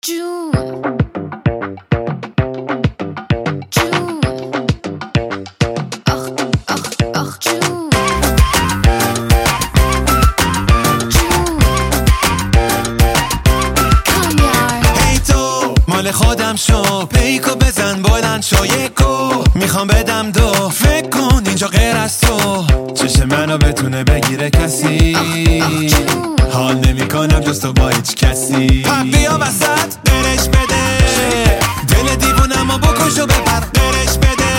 جون آخ آخ آخ جون هی تو مال خودم شو، پیکو بزن بلند شو، یکو میخوام بدم دو، فکر کن اینجا غیر از تو چش منو بتونه بگیره کسی، حال نمی کنم جز تو با هیچ کسی. پا بیا وسط برش بده، دل دیوونمو بکش و ببر برش بده.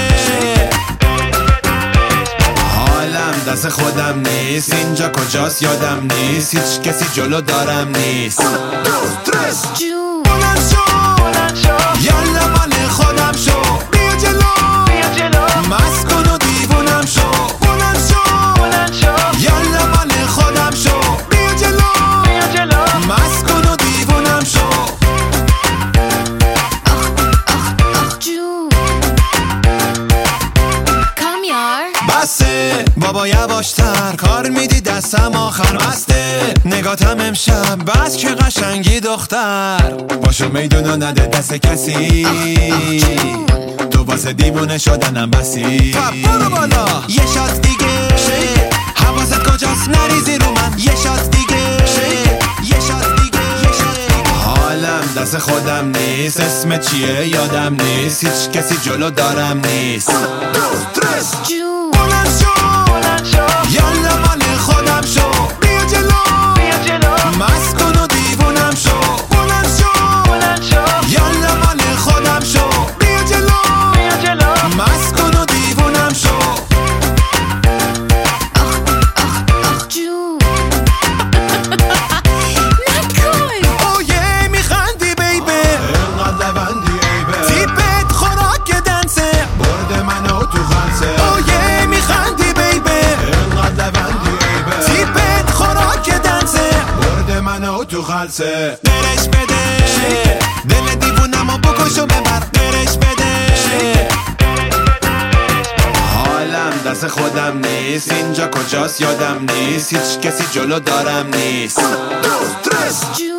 حالم دست خودم نیست، اینجا کجاست یادم نیست، هیچ کسی جلو دارم نیست. جون بلند شو یالا مال خودم شو، بیا جلو مست کن و دیوونم شو. بلند شو یالا مال خودم شو، بیا جلو مست کن و دیوونم شو. آخ جون کامیار بسه بابا یواشتر، کار میدی دستم آخر مسته، نگاتم امشب بس که قشنگی دختر، باشو میدونو نده دست کسی، تو واسه دیوونه شدنم بسی. برو بالا یه شات دیگه، حواست کجاست نریزی رو من، یه شات دیگه یه شات دیگه. حالم دست خودم نیست، اسم چیه یادم نیست، هیچ کسی جلو دارم نیست. جون بلند شو یالا مال خودم شو، بیا جلو مست کن و دیوونم شو. بلند شو یالا مال خودم شو، بیا جلو مست کن و دیوونم شو. آخ جون نکن اوه میخندی بیبه، اینقدر لبندی ایبه، تیپت خوراک دنسه، برد منو تو خلصه. اوه میخندی بیبه، اینقدر لبندی ایبه، تیپت خوراک دنسه، برد منو تو خلصه. برش بده دل دیوونمو بکش و ببر برش بده. حالم دست خودم نیست، اینجا کجاست یادم نیست، هیچ کسی جلو دارم نیست. جون